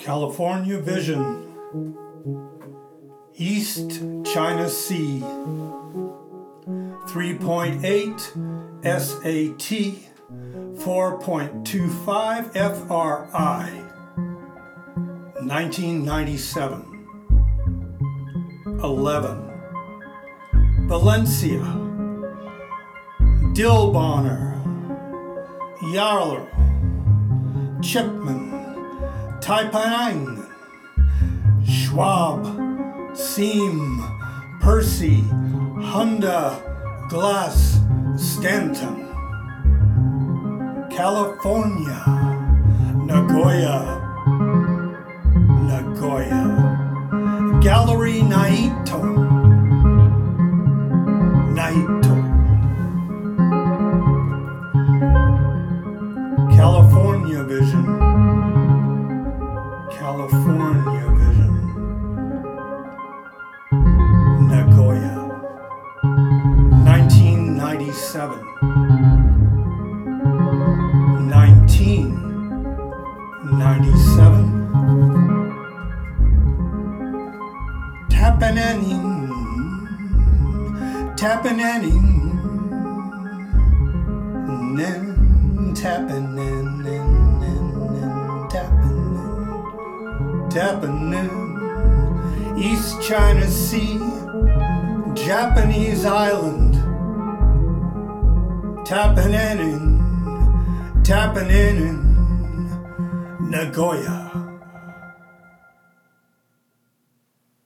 California Vision, East China Sea, 3.8 SAT, 4.25 FRI, 1997. 11. Valencia, Dilboner, Yarler, Chipman, Taipanang, Schwab, Seam, Percy, Honda, Glass, Stanton. California, Nagoya, Gallery Naito, California Vision, Nagoya, 1997. 1997. Tapananing, East China Sea, Japanese Island, Tapaninin, Nagoya.